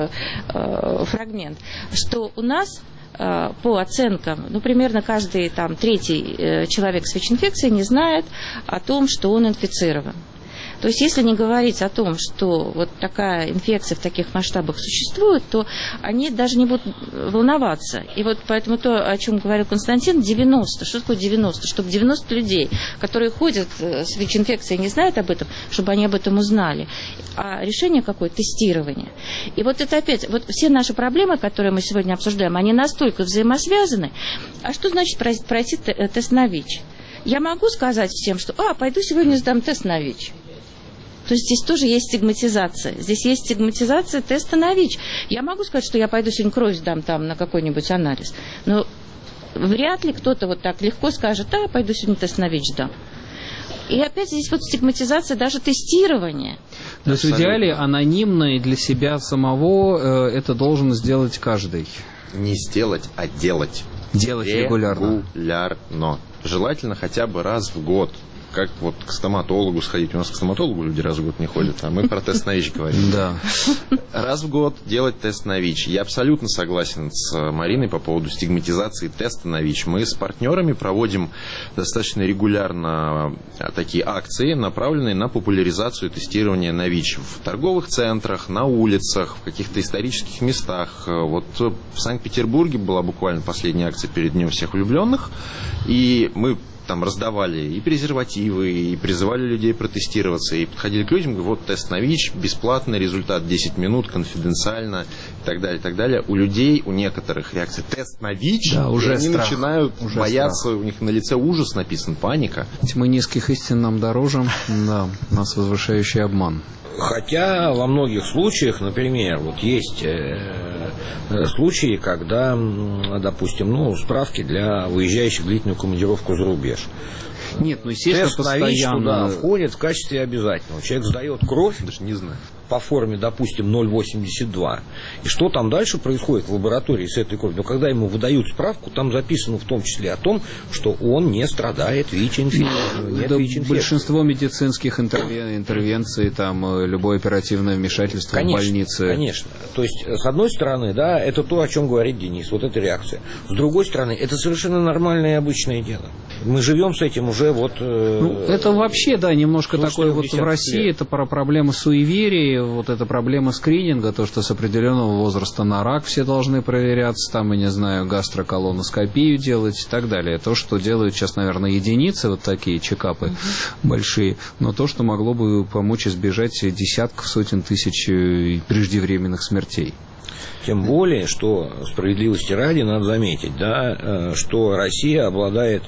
фрагмент, что у нас по оценкам, примерно каждый третий человек с ВИЧ-инфекцией не знает о том, что он инфицирован. То есть, если не говорить о том, что вот такая инфекция в таких масштабах существует, то они даже не будут волноваться. И вот поэтому то, о чем говорил Константин, 90. Что такое 90? Чтобы 90 людей, которые ходят с ВИЧ-инфекцией и не знают об этом, чтобы они об этом узнали. А решение какое? Тестирование. И вот это опять, вот все наши проблемы, которые мы сегодня обсуждаем, они настолько взаимосвязаны. А что значит пройти тест на ВИЧ? Я могу сказать всем, что пойду сегодня сдам тест на ВИЧ. То есть здесь тоже есть стигматизация. Здесь есть стигматизация теста на ВИЧ. Я могу сказать, что я пойду сегодня кровь сдам на какой-нибудь анализ. Но вряд ли кто-то вот так легко скажет, пойду сегодня тест на ВИЧ сдам. И опять здесь вот стигматизация даже тестирования. То есть в идеале анонимно и для себя самого это должен сделать каждый. Не сделать, а делать. Делать регулярно. Регулярно. Желательно хотя бы раз в год. Как вот к стоматологу сходить. У нас к стоматологу люди раз в год не ходят, а мы про тест на ВИЧ говорим. Да. Раз в год делать тест на ВИЧ. Я абсолютно согласен с Мариной по поводу стигматизации теста на ВИЧ. Мы с партнерами проводим достаточно регулярно такие акции, направленные на популяризацию тестирования на ВИЧ в торговых центрах, на улицах, в каких-то исторических местах. Вот в Санкт-Петербурге была буквально последняя акция перед Днем всех влюбленных, и мы там раздавали и презервативы, и призывали людей протестироваться, и подходили к людям, говорят, вот тест на ВИЧ, бесплатный, результат 10 минут, конфиденциально, и так далее, и так далее. У людей, у некоторых реакция тест на ВИЧ, да, уже они страх, начинают уже бояться, страх. У них на лице ужас написан, паника. Тьма низких истин нам дороже, да, нас возвышающий обман. Хотя во многих случаях, например, вот есть случаи, когда, допустим, справки для выезжающих в длительную командировку за рубеж. Нет, естественно, тест на ВИЧ туда входит в качестве обязательного. Человек сдает кровь, даже не знаю, по форме, допустим, 0,82. И что там дальше происходит в лаборатории с этой кровью? Но когда ему выдают справку, там записано в том числе о том, что он не страдает ВИЧ-инфекцией. Большинство медицинских интервенций, там, любое оперативное вмешательство в больнице. Конечно. То есть, с одной стороны, да, это то, о чем говорит Денис, вот эта реакция. С другой стороны, это совершенно нормальное и обычное дело. Мы живем с этим уже это вообще, да, немножко такое вот в России, лет. Это про проблемы суеверия, вот эта проблема скрининга, то, что с определенного возраста на рак все должны проверяться, там, я не знаю, гастроколоноскопию делать и так далее. То, что делают сейчас, наверное, единицы, вот такие чекапы большие, но то, что могло бы помочь избежать десятков, сотен тысяч преждевременных смертей. Тем более, что справедливости ради надо заметить, да, что Россия обладает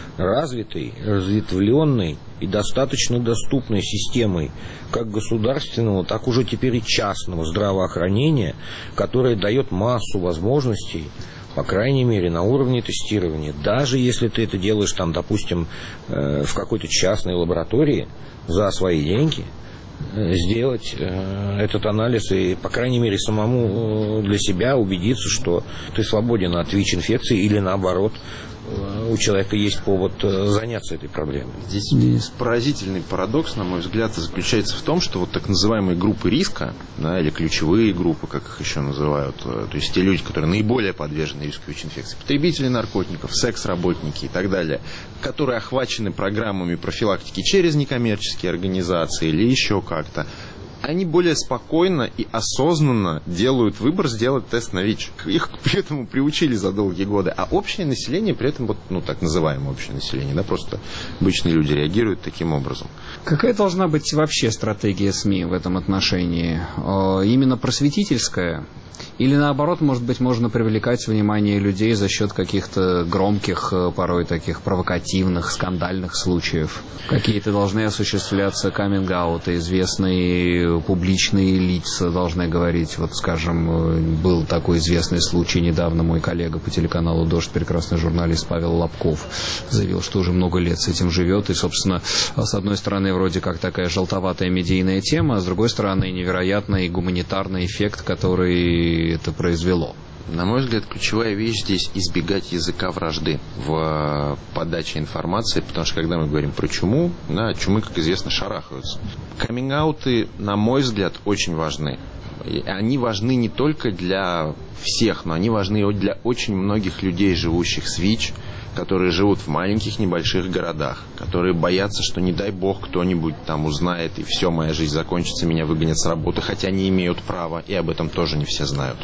разветвленной и достаточно доступной системой как государственного, так уже теперь и частного здравоохранения, которая дает массу возможностей по крайней мере, на уровне тестирования, даже если ты это делаешь, там, допустим, в какой-то частной лаборатории за свои деньги, сделать этот анализ и, по крайней мере, самому для себя убедиться, что ты свободен от ВИЧ-инфекции или, наоборот, у человека есть повод заняться этой проблемой. Здесь поразительный парадокс, на мой взгляд, заключается в том, что вот так называемые группы риска, да, или ключевые группы, как их еще называют, то есть те люди, которые наиболее подвержены риску ВИЧ-инфекции, потребители наркотиков, секс-работники и так далее, которые охвачены программами профилактики через некоммерческие организации или еще как-то, они более спокойно и осознанно делают выбор сделать тест на ВИЧ. Их к этому приучили за долгие годы. А общее население при этом, вот, ну, так называемое общее население, да, просто обычные люди реагируют таким образом. Какая должна быть вообще стратегия СМИ в этом отношении? Именно просветительская? Или наоборот, может быть, можно привлекать внимание людей за счет каких-то громких, порой таких провокативных, скандальных случаев? Какие-то должны осуществляться каминг-ауты, известные публичные лица должны говорить. Вот, скажем, был такой известный случай недавно, мой коллега по телеканалу «Дождь», прекрасный журналист Павел Лобков, заявил, что уже много лет с этим живет. И, собственно, с одной стороны, вроде как такая желтоватая медийная тема, а с другой стороны, невероятный гуманитарный эффект, который это произвело. На мой взгляд, ключевая вещь здесь — избегать языка вражды в подаче информации, потому что когда мы говорим про чуму, да, чумы, как известно, шарахаются. Каминг-ауты, на мой взгляд, очень важны. И они важны не только для всех, но они важны для очень многих людей, живущих с ВИЧ, которые живут в маленьких небольших городах, которые боятся, что, не дай бог, кто-нибудь там узнает, и все, моя жизнь закончится, меня выгонят с работы, хотя не имеют права, и об этом тоже не все знают.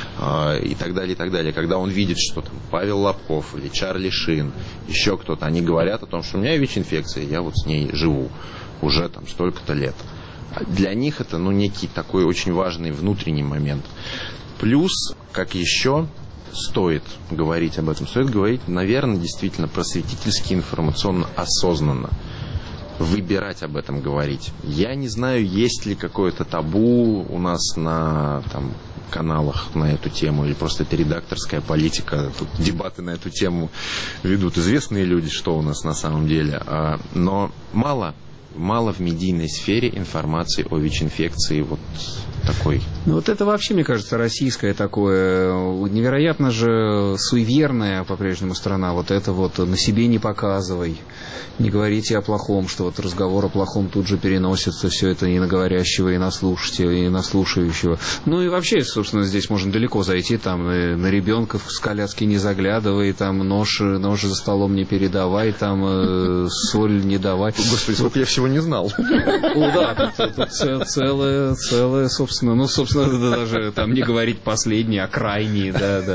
И так далее, и так далее. Когда он видит, что там Павел Лобков или Чарли Шин, еще кто-то, они говорят о том, что у меня ВИЧ-инфекция, я вот с ней живу уже там столько-то лет. Для них это, ну, некий такой очень важный внутренний момент. Плюс, как еще стоит говорить об этом, стоит говорить, наверное, действительно просветительски, информационно, осознанно. Выбирать об этом говорить. Я не знаю, есть ли какое-то табу у нас на там каналах на эту тему, или просто это редакторская политика. Тут дебаты на эту тему ведут известные люди, что у нас на самом деле. Но мало в медийной сфере информации о ВИЧ-инфекции вот такой. Ну вот это вообще, мне кажется, российское такое, невероятно же суеверная по-прежнему страна. Вот это вот «на себе не показывай», не говорите о плохом, что вот разговор о плохом тут же переносится, все это и на говорящего, и на слушателя, и на слушающего. Ну и вообще, собственно, здесь можно далеко зайти, там на ребенка с коляски не заглядывай, там нож за столом не передавай, там соль не давай. Господи, сколько я всего не знал. Ну да, тут целое, собственно, даже там не говорить последний, а крайний,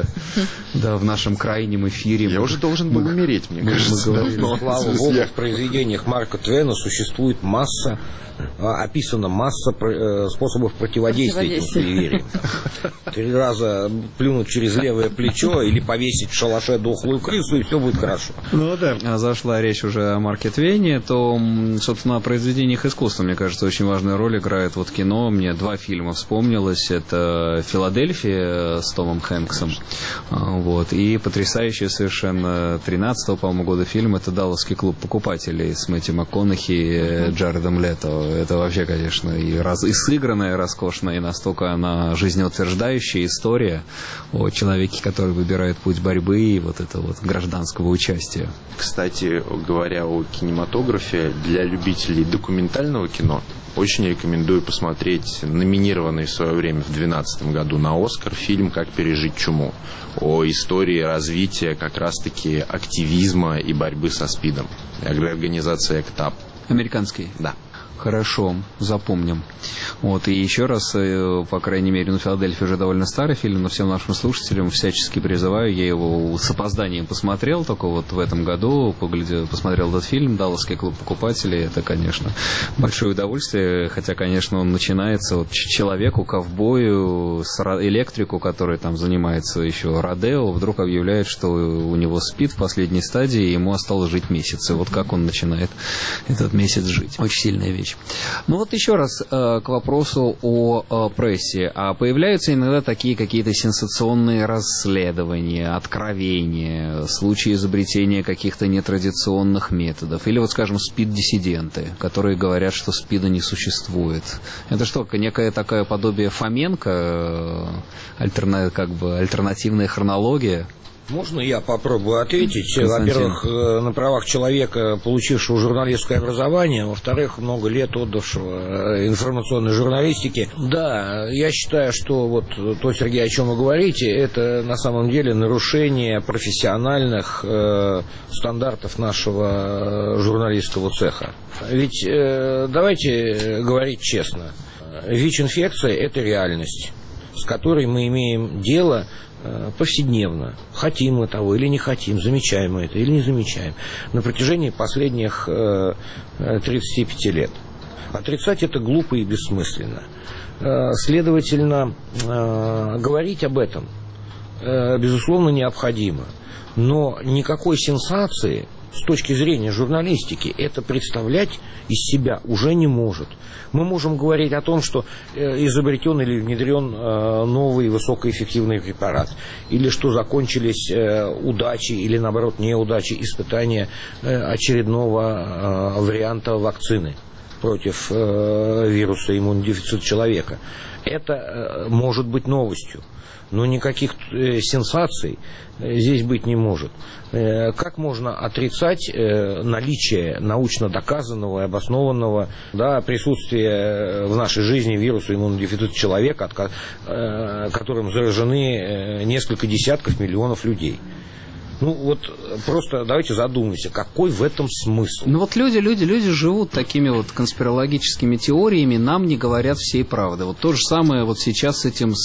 да, в нашем крайнем эфире. Я уже должен был умереть, мне кажется. Слава Богу, в произведениях Марка Твена существует описана масса способов противодействия этим суевериям. 3 раза плюнуть через левое плечо или повесить в шалаше дохлую крысу, и все будет хорошо. Ну да. Зашла речь уже о Марке Твене, то, собственно, о произведениях искусства, мне кажется, очень важную роль играет вот кино. Мне 2 фильма вспомнилось. Это «Филадельфия» с Томом Хэнксом. Вот. И потрясающий совершенно 13-го, по-моему, года фильм — это «Далласский клуб покупателей» с Мэттью МакКонахи и Джаредом Лето. Это вообще, конечно, и сыгранная роскошная, и настолько она жизнеутверждающая история о человеке, который выбирает путь борьбы и вот это вот гражданского участия. Кстати, говоря о кинематографе, для любителей документального кино очень рекомендую посмотреть номинированный в свое время в 2012 году на «Оскар» фильм «Как пережить чуму», о истории развития как раз-таки активизма и борьбы со СПИДом. Организация ЭКТАП. Американский? Да. Хорошо, запомним. Вот, и еще раз, по крайней мере, «Филадельфия» уже довольно старый фильм, но всем нашим слушателям всячески призываю, я его с опозданием посмотрел, только вот в этом году посмотрел этот фильм «Далласский клуб покупателей». Это, конечно, большое удовольствие, хотя, конечно, он начинается вот человеку, ковбою, электрику, который там занимается еще родео, вдруг объявляет, что у него СПИД в последней стадии, и ему осталось жить месяц. И вот как он начинает этот месяц жить. Очень сильная вещь. Владимирович. Ну вот еще раз к вопросу о прессе. А появляются иногда такие какие-то сенсационные расследования, откровения, случаи изобретения каких-то нетрадиционных методов. Или вот, скажем, СПИД-диссиденты, которые говорят, что СПИДа не существует. Это что, некое такое подобие Фоменко, альтернативная хронология? Можно я попробую ответить? Во-первых, на правах человека, получившего журналистское образование, во-вторых, много лет отдавшего информационной журналистике. Да, я считаю, что вот то, Сергей, о чем вы говорите, это на самом деле нарушение профессиональных стандартов нашего журналистского цеха. Ведь давайте говорить честно, ВИЧ-инфекция – это реальность, с которой мы имеем дело повседневно. Хотим мы того или не хотим, замечаем мы это или не замечаем. На протяжении последних 35 лет. Отрицать это глупо и бессмысленно. Следовательно, говорить об этом, безусловно, необходимо. Но никакой сенсации с точки зрения журналистики это представлять из себя уже не может. Мы можем говорить о том, что изобретен или внедрен новый высокоэффективный препарат, или что закончились удачи или, наоборот, неудачи испытания очередного варианта вакцины против вируса иммунодефицита человека. Это может быть новостью. Но никаких сенсаций здесь быть не может. Как можно отрицать наличие научно доказанного и обоснованного присутствия в нашей жизни вируса иммунодефицита человека, которым заражены несколько десятков миллионов людей? Ну вот просто давайте задумаемся, какой в этом смысл? Ну вот люди живут такими вот конспирологическими теориями, нам не говорят всей правды. Вот то же самое вот сейчас с этим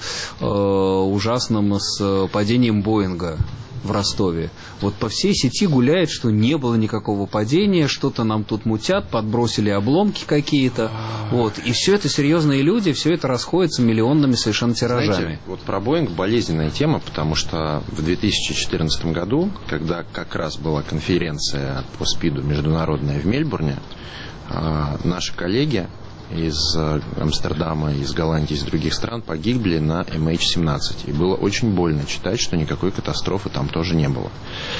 ужасным падением Боинга в Ростове. Вот по всей сети гуляет, что не было никакого падения, что-то нам тут мутят, подбросили обломки какие-то. Вот. И все это серьезные люди, все это расходится миллионными совершенно тиражами. Знаете, вот про Боинг болезненная тема, потому что в 2014 году, когда как раз была конференция по СПИДу международная в Мельбурне, наши коллеги из Амстердама, из Голландии, из других стран погибли на MH17. И было очень больно читать, что никакой катастрофы там тоже не было.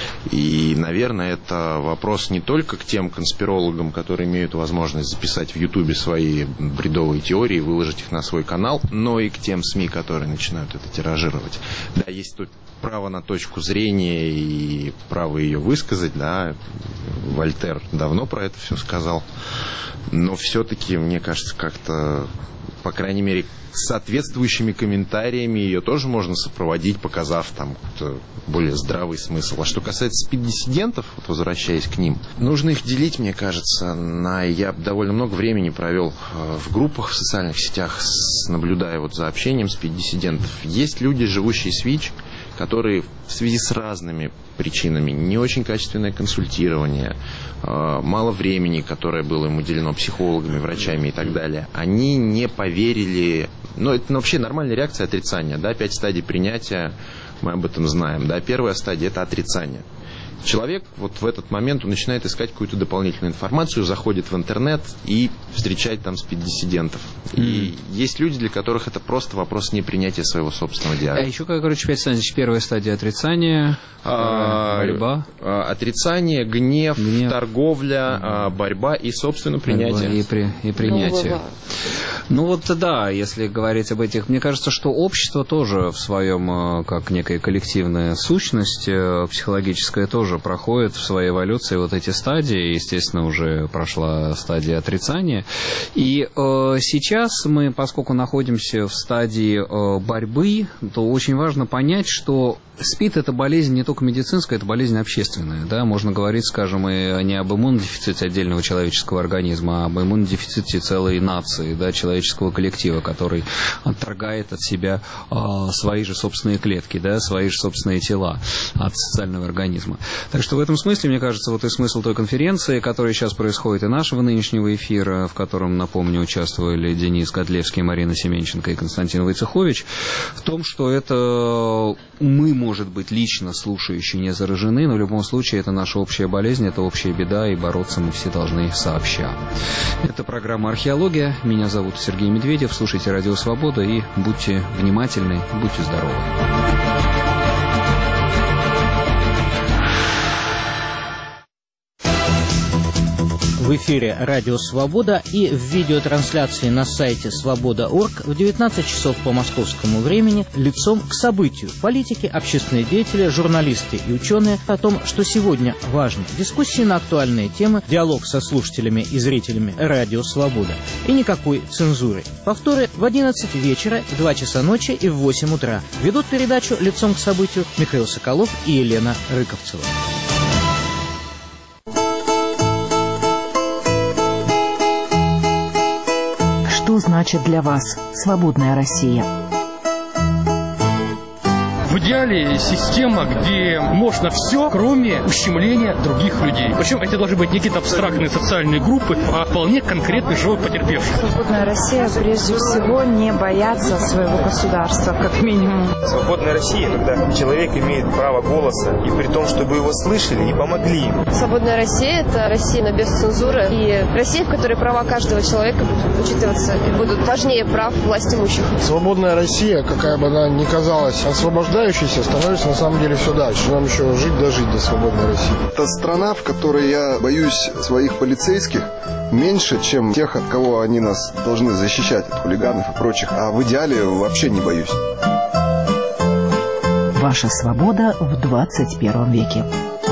И, наверное, это вопрос не только к тем конспирологам, которые имеют возможность записать в Ютубе свои бредовые теории и выложить их на свой канал, но и к тем СМИ, которые начинают это тиражировать. Да, есть тут право на точку зрения и право ее высказать, да. Вольтер давно про это все сказал. Но все-таки, мне кажется, как-то, по крайней мере, соответствующими комментариями ее тоже можно сопроводить, показав там какой-то более здравый смысл. А что касается СПИД-диссидентов, вот возвращаясь к ним, нужно их делить, мне кажется, я довольно много времени провел в группах в социальных сетях, наблюдая вот за общением СПИД-диссидентов. Есть люди, живущие с ВИЧ, которые в связи с разными причинами, не очень качественное консультирование, мало времени, которое было им уделено психологами, врачами и так далее, они не поверили. Это вообще нормальная реакция отрицания, да, 5 стадий принятия, мы об этом знаем, да, первая стадия – это отрицание. Человек вот в этот момент он начинает искать какую-то дополнительную информацию, заходит в интернет и встречает там СПИД-диссидентов. И есть люди, для которых это просто вопрос непринятия своего собственного диагноза. А еще, короче, 5 стадий. Первая стадия отрицания, борьба. Отрицание, гнев, торговля, борьба и, собственно, принятие. И принятие. Ну вот да, если говорить об этих, мне кажется, что общество тоже в своем, как некая коллективная сущность психологическая, тоже проходит в своей эволюции вот эти стадии. Естественно, уже прошла стадия отрицания. И сейчас мы, поскольку находимся в стадии борьбы, то очень важно понять, что СПИД – это болезнь не только медицинская, это болезнь общественная. Да? Можно говорить, скажем, и не об иммунодефиците отдельного человеческого организма, а об иммунодефиците целой нации, да, человеческого коллектива, который отторгает от себя свои же собственные клетки, да, свои же собственные тела от социального организма. Так что в этом смысле, мне кажется, вот и смысл той конференции, которая сейчас происходит, и нашего нынешнего эфира, в котором, напомню, участвовали Денис Котлевский, Марина Семенченко и Константин Войцехович, в том, что это мы может быть, лично слушающие не заражены, но в любом случае это наша общая болезнь, это общая беда, и бороться мы все должны сообща. Это программа «Археология». Меня зовут Сергей Медведев. Слушайте «Радио Свобода» и будьте внимательны, будьте здоровы. В эфире «Радио Свобода» и в видеотрансляции на сайте свобода.орг в 19 часов по московскому времени лицом к событию. Политики, общественные деятели, журналисты и ученые о том, что сегодня важно. Дискуссии на актуальные темы, диалог со слушателями и зрителями «Радио Свобода». И никакой цензуры. Повторы в 11 вечера, в 2 часа ночи и в 8 утра. Ведут передачу лицом к событию Михаил Соколов и Елена Рыковцева. Что значит для вас свободная Россия? В идеале система, где можно все, кроме ущемления других людей. Причем это должны быть не какие-то абстрактные социальные группы, а вполне конкретный живой потерпевший. Свободная Россия прежде всего не бояться своего государства, как минимум. Свободная Россия, когда человек имеет право голоса, и при том, чтобы его слышали и помогли ему. Свободная Россия – это Россия без цензуры и Россия, в которой права каждого человека будут учитываться и будут важнее прав властимущих. Свободная Россия, какая бы она ни казалась освобождающейся, становится на самом деле все дальше. Нам еще жить до свободной России. Это страна, в которой я боюсь своих полицейских меньше, чем тех, от кого они нас должны защищать, от хулиганов и прочих. А в идеале вообще не боюсь. Ваша свобода в 21 веке.